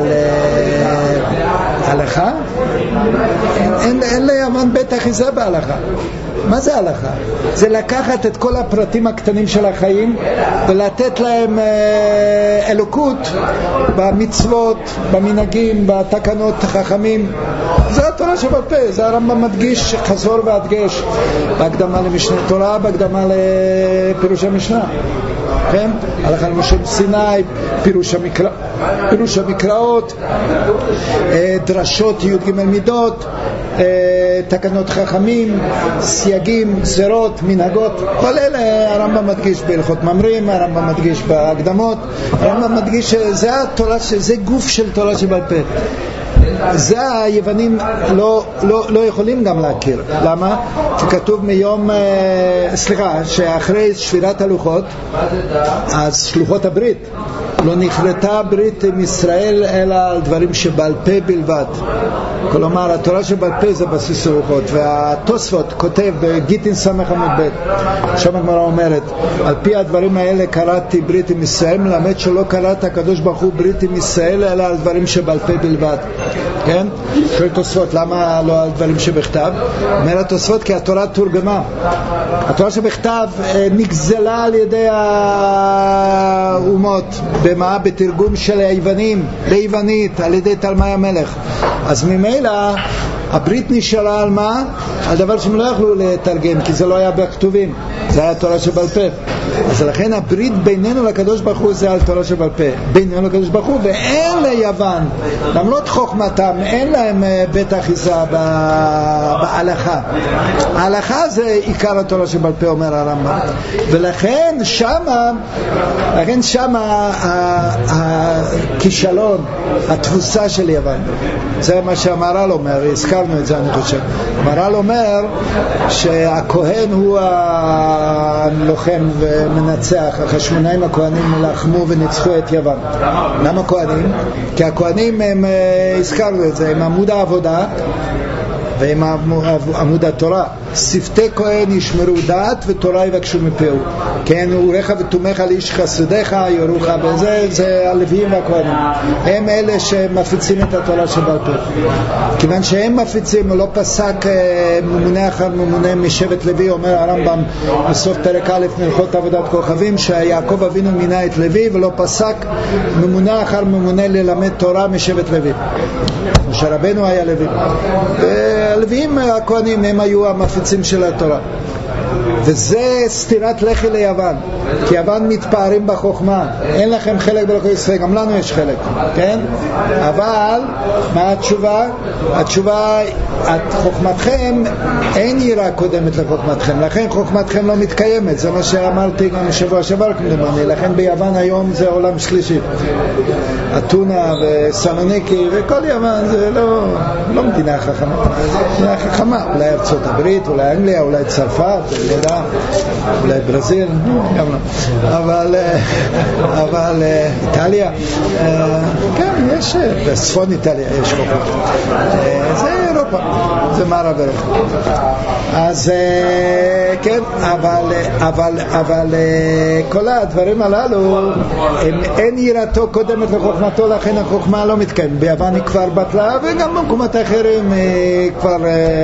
הלכה? אין, אין ליוון בית אחיזה בהלכה. מה זה הלכה? זה לקחת את כל הפרטים הקטנים של החיים ולתת להם אלוקות במצוות, במנהגים, בתקנות חכמים. זה התורה שבעל פה, זה הרמב"ם מדגיש חזור והדגש בהקדמה למשנה תורה, בהקדמה לפירוש המשנה. כן? הלכה למשה סיני, פירוש המקרא, פירוש המקראות, דרשות י' ג' מידות, תקנות חכמים, סייגים, זרות, מנהגות, כל אלה הרמב"ם מדגיש בהלכות ממרים, הרמב"ם מדגיש בהקדמות, הרמב"ם מדגיש שזה התורה, זה גוף של תורה שבעל פה. זה היוונים לא, לא, לא יכולים גם להכיר. למה? כי כתוב מיום, סליחה, שאחרי שבירת הלוחות, אז שלוחות הברית, לא נכרתה ברית עם ישראל אלא על דברים שבעל פה בלבד. כלומר, התורה שבעל פה זה בסיס הלוחות, והתוספות כותב בגיטין סמך עמוד ב', שם הגמרא אומרת, על פי הדברים האלה קראתי ברית עם ישראל, מלמד שלא קראת הקדוש ברוך הוא ברית עם ישראל אלא על דברים שבעל פה בלבד. כן? שואל תוספות, למה לא על דברים שבכתב? אומר התוספות, כי התורה תורגמה. התורה שבכתב נגזלה על ידי האומות. במה? בתרגום של היוונים, ליוונית, על ידי תלמי המלך. אז ממילא הברית נשארה על מה? על דבר שהם לא יכלו לתרגם, כי זה לא היה בכתובים. זה היה תורה שבעל פה. אז לכן הברית בינינו לקדוש ברוך הוא זה על תורה שבעל פה. בינינו לקדוש ברוך הוא, ואין ליוון, למרות חוכמתם, אין להם בית אחיזה בהלכה. ההלכה זה עיקר התורה שבעל פה, אומר הרמב"ם. ולכן שמה, לכן שמה הכישלון, התבוסה של יוון. זה מה שהמהר"ל אומר, הזכרנו את זה אני חושב. המהר"ל אומר שהכהן הוא הלוחם ומנצח. החשמונאים הכהנים לחמו וניצחו את יוון. למה כהנים? כי הכהנים הם, הזכרנו את זה, הם עמוד העבודה ועם עמוד התורה. שפתי כהן ישמרו דעת ותורה יבקשו מפהו. כן, אורך ותומך על איש חסדיך יורוך, וזה זה הלוויים והכהנים. הם אלה שמפיצים את התורה שבעל פה. כיוון שהם מפיצים, הוא לא פסק ממונה אחר ממונה משבט לוי, אומר הרמב"ם בסוף פרק א' מהלכות עבודת כוכבים, שיעקב אבינו מינה את לוי ולא פסק ממונה אחר ממונה ללמד תורה משבט לוי. משה רבנו היה לוי. והלוויים הכהנים הם היו המפיצים של התורה. וזה סתירת לחי ליוון, כי יוון מתפארים בחוכמה. אין לכם חלק בלוקי ישראל, גם לנו יש חלק, כן? אבל מה התשובה? התשובה, את חוכמתכם אין יראה קודמת לחוכמתכם, לכן חוכמתכם לא מתקיימת. זה מה שאמרתי גם שבוע שעבר כמדומני. לכן ביוון היום זה עולם שלישי, אתונה וסלוניקי וכל יוון זה לא, לא מדינה חכמה. מדינה חכמה, אולי ארצות הברית, אולי אנגליה, אולי צרפת, אירופה, אולי ברזיל, גם לא. אבל, אבל איטליה, כן, יש, בצפון איטליה יש חוקות. זה אירופה, זה מערב אירופה. אז כן, אבל, אבל, אבל כל הדברים הללו, הם, אין יראתו קודמת לחוכמתו, לכן החוכמה לא מתקיים. ביוון היא כבר בטלה, וגם במקומות אחרים כבר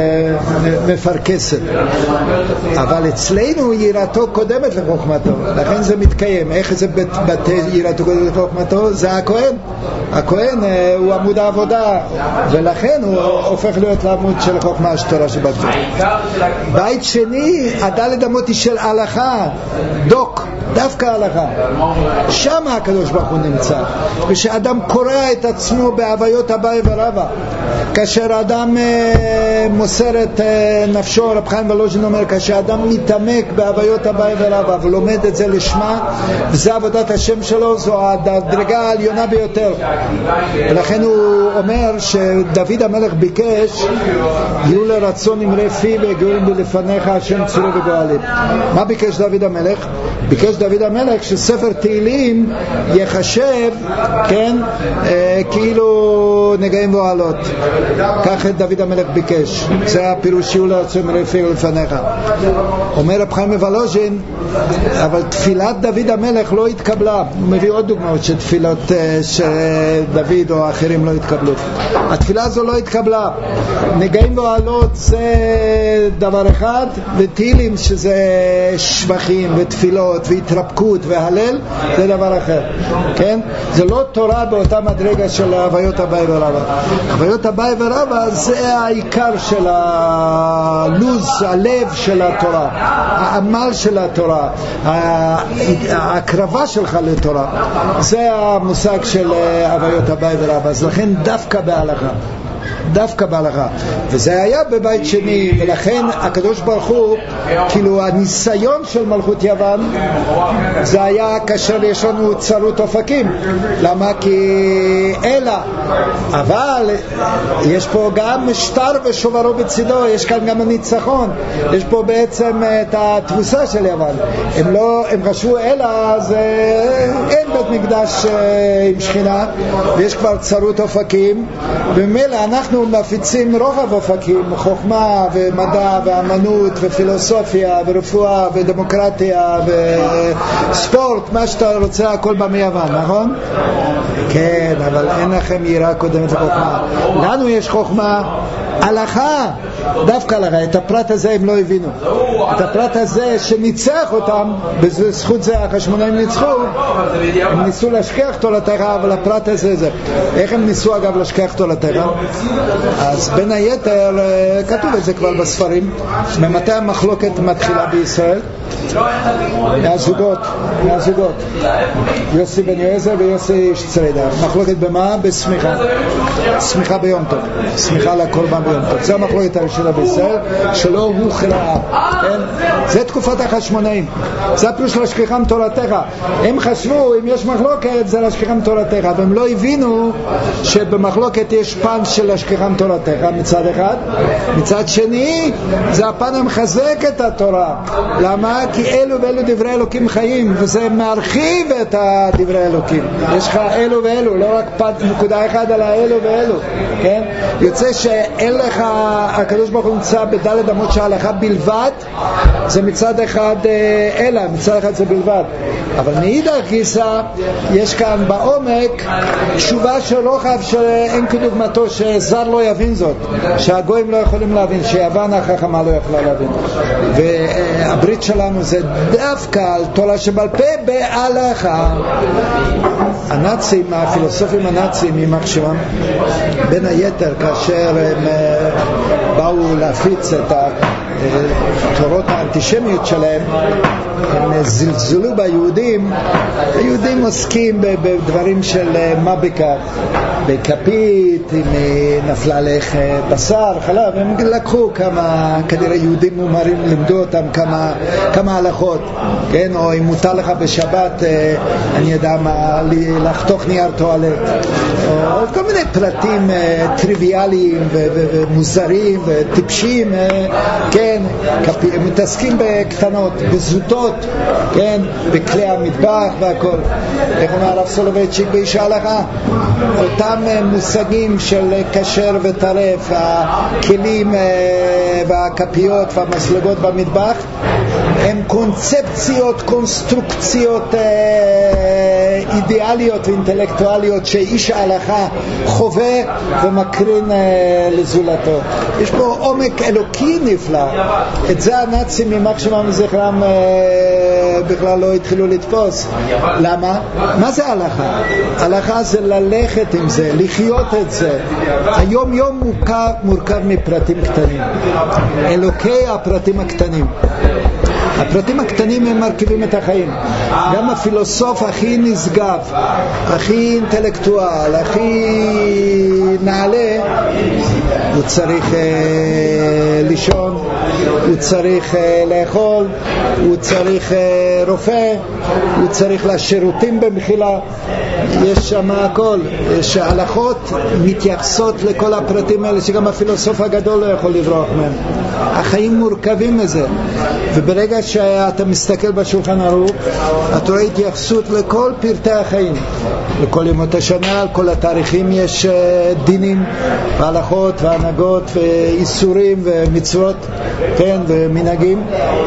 מפרקסת. אבל אצלנו יראתו קודמת לחוכמתו, לכן זה מתקיים. איך זה בתי יראתו קודמת לחוכמתו? זה הכהן. הכהן הוא עמוד העבודה, ולכן הוא הופך להיות לעמוד של חוכמה השתורה שבתורה. בית שני, הדלת אמות היא של הלכה, דוק, דווקא הלכה. שם הקדוש ברוך הוא נמצא. ושאדם קורא את עצמו בהוויות אביי ורבא, כאשר אדם אה, מוסר את אה, נפשו, רב חיים ולוז'ין אומר, כאשר אדם מתעמק בהוויות אביי ורבא ולומד את זה לשמה, וזה עבודת השם שלו, זו הדרגה העליונה ביותר. ולכן הוא אומר שדוד המלך ביקש, יהיו לרצון אמרי פי וגאולים בלפניך השם צורי וגואלים. מה ביקש דוד המלך? ביקש דוד המלך שספר תהילים יחשב, כן, אה, כאילו נגעים ואוהלות. כך את דוד המלך ביקש. זה הפירוש, יהיו לרצון אמרי פי לפניך. אומר רב חיים ולוז'ין, אבל תפילת דוד המלך לא התקבלה. הוא מביא עוד דוגמאות שתפילות שדוד או האחרים לא התקבלו. התפילה הזו לא התקבלה. נגעים ואוהלות זה דבר אחד, ותהילים שזה שבחים ותפילות והתרפקות והלל זה דבר אחר. כן? זה לא תורה באותה מדרגה של הוויות אביי ורבא. הוויות אביי ורבא זה העיקר של הלוז, הלב של התורה, העמל של התורה, ההקרבה שלך לתורה. זה המושג של הוויות אביי ורבא. אז לכן דווקא בהלכה, דווקא בהלכה. וזה היה בבית שני, ולכן הקדוש ברוך הוא, כאילו הניסיון של מלכות יוון זה היה כאשר יש לנו צרות אופקים. למה? כי אלא, אבל יש פה גם שטר ושוברו בצדו, יש כאן גם הניצחון, יש פה בעצם את התבוסה של יוון. הם לא, הם חשבו אלא, אז אין בית מקדש עם שכינה, ויש כבר צרות אופקים, וממילא אנחנו מפיצים רוחב אופקים, חוכמה ומדע ואמנות ופילוסופיה ורפואה ודמוקרטיה וספורט, מה שאתה רוצה, הכל בא מיוון, נכון? כן, אבל אין לכם יראה קודמת לחוכמה. לנו יש חוכמה, הלכה, דווקא הלכה. את הפרט הזה הם לא הבינו. את הפרט הזה שניצח אותם, בזכות זה החשמונאים ניצחו, הם ניסו להשכח תורתך, אבל הפרט הזה זה. איך הם ניסו אגב להשכח תורתך? אז בין היתר כתוב את זה כבר בספרים. ממתי המחלוקת מתחילה בישראל? מהזוגות, מהזוגות יוסי בן יועזר ויוסי איש צרדה. מחלוקת במה? בסמיכה, סמיכה ביום טוב, סמיכה לקורבן ביום טוב. זה המחלוקת הראשונה בישראל שלא הוכרעה. זה תקופת החשמונאים, זה הפירוש להשכיחם תורתך. הם חשבו אם יש מחלוקת זה להשכיחם תורתך, והם לא הבינו שבמחלוקת יש פן של להשכיחם תורתך מצד אחד, מצד שני זה הפן המחזק את התורה. למה? כי אלו ואלו דברי אלוקים חיים, וזה מרחיב את דברי אלוקים. יש לך אלו ואלו, לא רק פן נקודה אחד אלא אלו ואלו, כן? יוצא שאין לך, הקדוש ברוך הוא נמצא בדלת אמות שההלכה בלבד, זה מצד אחד אלא, מצד אחד זה בלבד. אבל מאידך גיסא יש כאן בעומק תשובה של רוחב שאין כדוגמתו, שזר לא יבין זאת, שהגויים לא יכולים להבין, שיוון החכמה לא יכולה להבין. והברית שלנו זה דווקא על תורה שבעל פה בהלכה. הנאצים, הפילוסופים הנאצים יימח שמם, בין היתר כאשר הם באו להפיץ את התורות האנטישמיות שלהם, הם זלזלו ביהודים. היהודים עוסקים בדברים של מביקה, בכפית, אם נפלה עליך בשר, חלב. הם לקחו כמה, כנראה יהודים מומרים, לימדו אותם כמה, כמה הלכות, כן? או אם מותר לך בשבת, אני יודע מה, לחתוך נייר טואלט, או כל מיני פרטים טריוויאליים ומוזרים וטיפשים, כן, מתעסקים בקטנות, בזוטות, כן, בכלי המטבח והכל. איך אומר הרב סולובייצ'יק באיש ההלכה? אותם מושגים של כשר וטרף, הכלים והכפיות והמסלגות במטבח, הם קונספציות, קונסטרוקציות אידיאליות ואינטלקטואליות שאיש ההלכה חווה ומקרין לזולתו. יש פה עומק אלוקי נפלא. את זה הנאצים ממח שמם מזכרם בכלל לא התחילו לתפוס. למה? מה זה הלכה? הלכה זה ללכת עם זה, לחיות את זה. היום יום מורכב, מורכב מפרטים קטנים. אלוקי הפרטים הקטנים. הפרטים הקטנים הם מרכיבים את החיים. גם הפילוסוף הכי נשגב, הכי אינטלקטואל, הכי נעלה, הוא צריך אה, לישון, הוא צריך אה, לאכול, הוא צריך אה, רופא, הוא צריך לשירותים במחילה. יש שם הכל. יש הלכות מתייחסות לכל הפרטים האלה שגם הפילוסוף הגדול לא יכול לברוח מהם. החיים מורכבים מזה, וברגע שאתה מסתכל בשולחן ערוך אתה רואה התייחסות לכל פרטי החיים, לכל ימות השנה, על כל התאריכים יש דינים והלכות והנהגות ואיסורים ומצוות, כן, ומנהגים.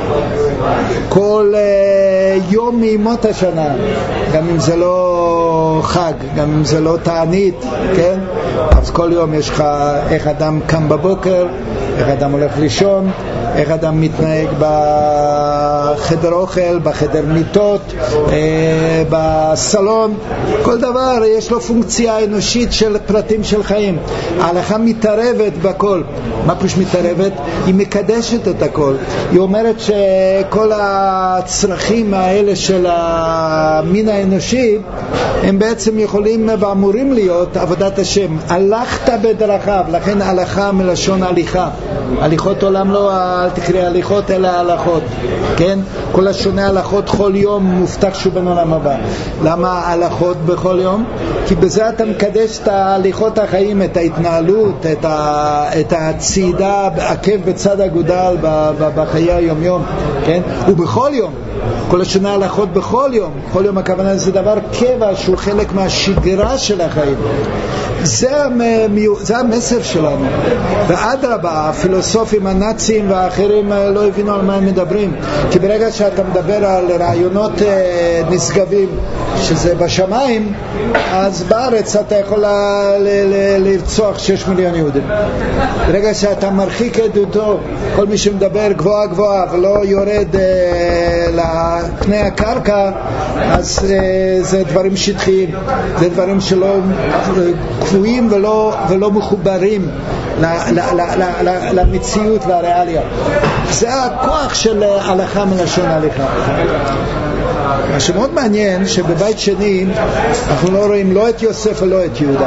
כל יום מימות השנה, גם אם זה לא חג, גם אם זה לא תענית, כן, אז כל יום יש לך איך אדם קם בבוקר, איך אדם הולך לישון, איך אדם מתנהג בחדר אוכל, בחדר מיטות, אה, בסלון. כל דבר יש לו פונקציה אנושית של פרטים של חיים. ההלכה מתערבת בכל. מה פשוט מתערבת? היא מקדשת את הכל. היא אומרת שכל הצרכים האלה של המין האנושי הם בעצם יכולים ואמורים להיות עבודת השם. הלכת בדרכיו, לכן הלכה מלשון הליכה. הליכות עולם לא, אל תקרא הליכות אלא הלכות, כן? כל השונה הלכות כל יום מובטח שהוא בן עולם הבא. למה הלכות בכל יום? כי בזה אתה מקדש את הליכות החיים, את ההתנהלות, את, ה, את הצעידה עקב בצד אגודל בחיי היום יום, כן? ובכל יום, כל השונה הלכות בכל יום. כל יום הכוונה זה דבר קבע שהוא חלק מהשגרה של החיים. זה, זה המסר שלנו. ואדרבה, הפילוסופים הנאצים והאחרים לא הבינו על מה הם מדברים. כי ברגע שאתה מדבר על רעיונות נשגבים שזה בשמיים, אז בארץ אתה יכול ל- ל- ל- לרצוח שש מיליון יהודים. ברגע שאתה מרחיק עדותו, כל מי שמדבר גבוהה גבוהה ולא יורד לפני הקרקע, אז זה דברים שטחיים, זה דברים שלא קבועים ולא, ולא מחוברים ל, ל, ל, ל, ל, למציאות והריאליה. זה הכוח של הלכה מלשון הליכה. מה שמאוד מעניין שבבית שני אנחנו לא רואים לא את יוסף ולא את יהודה.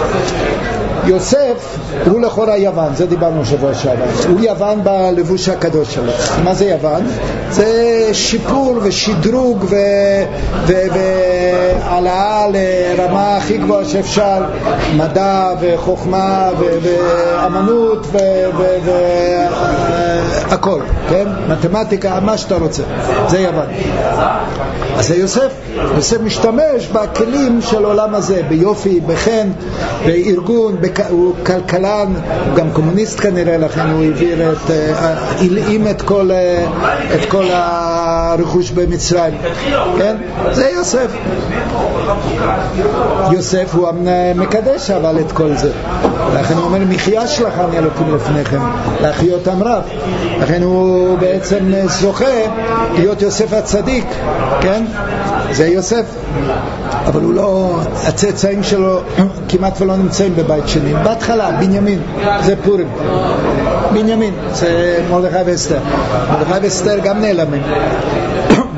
יוסף הוא לכאורה יוון, זה דיברנו שבוע שעבר. הוא יוון בלבוש הקדוש שלו. מה זה יוון? זה שיפור ושדרוג והעלאה לרמה הכי גבוהה שאפשר, מדע וחוכמה ואמנות והכל, כן? מתמטיקה, מה שאתה רוצה. זה יוון. אז זה יוסף. יוסף משתמש בכלים של העולם הזה, ביופי, בחן, בארגון, הוא כלכלן, הוא גם קומוניסט כנראה, לכן הוא העביר את, הלאים את כל, את כל הרכוש במצרים, כן? זה יוסף. יוסף הוא מקדש אבל את כל זה. לכן הוא אומר, מחיה שלך אני אלוקים לפניכם, להחיותם רב. לכן הוא בעצם זוכה להיות יוסף הצדיק, כן? זה יוסף. אבל הוא לא, הצאצאים שלו כמעט ולא נמצאים בבית שני. בהתחלה, בנימין, זה פורים. בנימין, זה מרדכי ואסתר. מרדכי ואסתר גם נעלמים.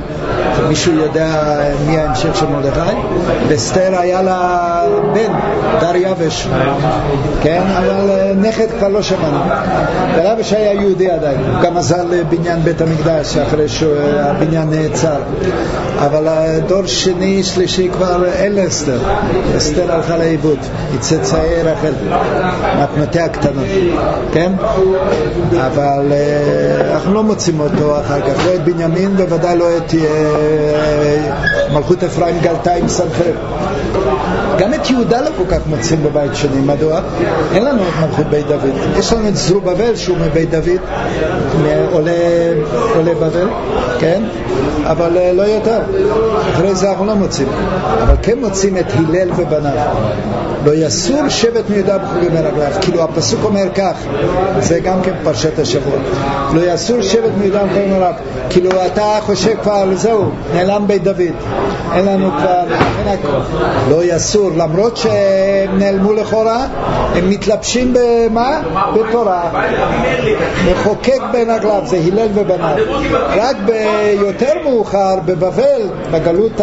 מישהו יודע מי ההמשך של מרדכי? ואסתר היה לה בן, דריווש, כן, אבל נכד כבר לא שמענו. דריווש היה יהודי עדיין, הוא גם עזר לבניין בית המקדש אחרי שהבניין נעצר, אבל הדור שני שלישי כבר אין לאסתר. אסתר הלכה לאיבוד, היא צאצאי רחל, מתמתי הקטנות, כן, אבל אנחנו לא מוצאים אותו אחר כך, לא את בנימין, בוודאי לא את מלכות אפרים גלתה עם סנחריב. גם את יהודה לא כל כך מוצאים בבית שני. מדוע? אין לנו את מלכות בית דוד. יש לנו את זרובבל שהוא מבית דוד, עולה, עולה בבל, כן? אבל לא יותר. אחרי זה אנחנו לא מוצאים. אבל כן מוצאים את הלל ובניו. לא יסור שבט מיהודה בחורים מרגליו. כאילו הפסוק אומר כך, זה גם כן פרשת השבוע. לא יסור שבט מיהודה בחורים מרגליו. כאילו אתה חושב כבר זהו, נעלם בית דוד. אין לנו כבר, אין הכל. לא יסור, למרות שהם נעלמו לכאורה, הם מתלבשים במה? בתורה. מחוקק בין רגליו, זה הלל ובניו. רק ביותר מאוחר, בבבל, בגלות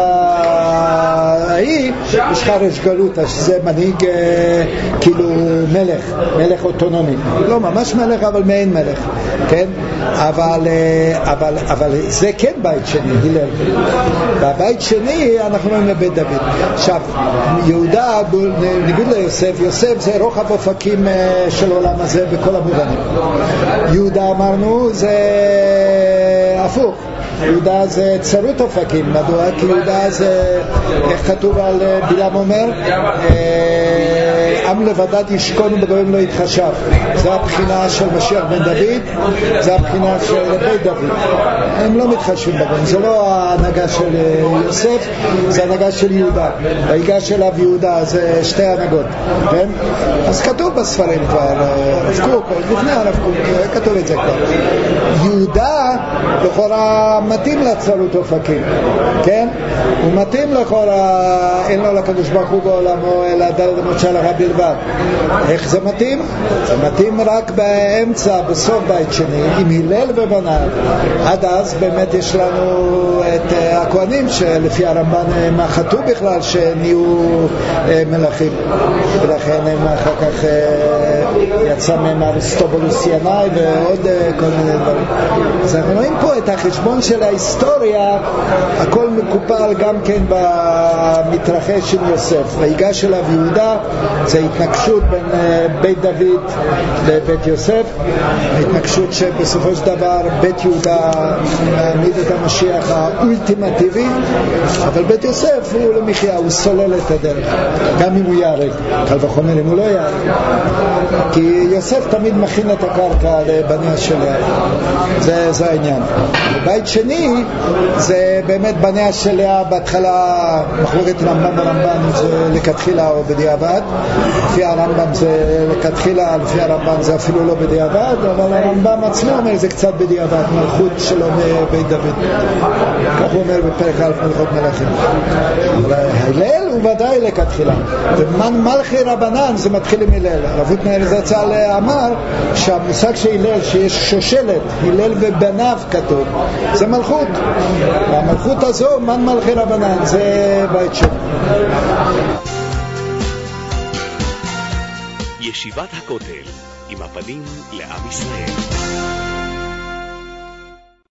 ההיא, יש חרש גלותה, שזה מנהיג כאילו מלך, מלך אוטונומי. לא ממש מלך, אבל מעין מלך, כן? אבל, אבל, אבל זה כן בית שני, הלל. בבית שני אנחנו רואים לבית דוד. עכשיו, יהודה, ניגוד ליוסף, יוסף זה רוחב אופקים של העולם הזה בכל המובנים. יהודה אמרנו זה הפוך, יהודה זה צרות אופקים. מדוע? כי יהודה זה, איך כתוב על בלעם אומר, עם לבדד ישכון ובגויים לא יתחשב. זה הבחינה של משיח בן דוד, זה הבחינה של בית דוד. הם לא מתחשבים בגויים, זה לא ההנהגה של יוסף, זה ההנהגה של יהודה. ההיגש אליו יהודה זה שתי הנהגות, כן? אז כתוב בספרים כבר, הרב קוק, לפני הרב קוק, כתוב את זה כבר. יהודה לכאורה מתאים לצרות אופקים, כן? הוא מתאים לכאורה, אין לו לקדוש ברוך הוא בעולמו אלא דלת אמות שלך בלבד. איך זה מתאים? זה מתאים רק באמצע, בסוף בית שני, עם הלל ובניו. עד אז באמת יש לנו את הכהנים שלפי הרמב"ן הם חטאו בכלל שנהיו מלכים, ולכן הם אחר כך יצא מהם אריסטובולוס ינאי ועוד כל מיני דברים. אז אנחנו רואים פה את החשבון של ההיסטוריה, הכל מקופל גם כן במתרחש של יוסף. והיגש אליו יהודה זה התנגשות בין בית דוד לבית יוסף, התנגשות שבסופו של דבר בית יהודה מעמיד את המשיח האולטימטיבי, אבל בית יוסף הוא למחיה, הוא סולל את הדרך גם אם הוא יערב, קל וחומר אם הוא לא יערב, כי יוסף תמיד מכין את הקרקע לבניה של לאה. זה, זה העניין. בית שני זה באמת בניה של לאה, בהתחלה מחלוקת רמב"ם ברמב"ם זה לכתחילה או בדיעבד, לפי הרמב"ם זה לכתחילה, לפי הרמב"ם זה אפילו לא בדיעבד, אבל הרמב"ם עצמו אומר זה קצת בדיעבד, מלכות שלו בבית דוד, כך הוא אומר בפרק א' מלכות מלכים. אבל הלל הוא ודאי לכתחילה, ומן מלכי רבנן זה מתחיל עם הלל. הרב הוטנר זצ"ל אמר שהמושג של הלל שיש שושלת, הלל ובניו כתוב, זה מלכות, והמלכות הזו מן מלכי רבנן זה בית שני. ישיבת הכותל עם הפנים לעם ישראל.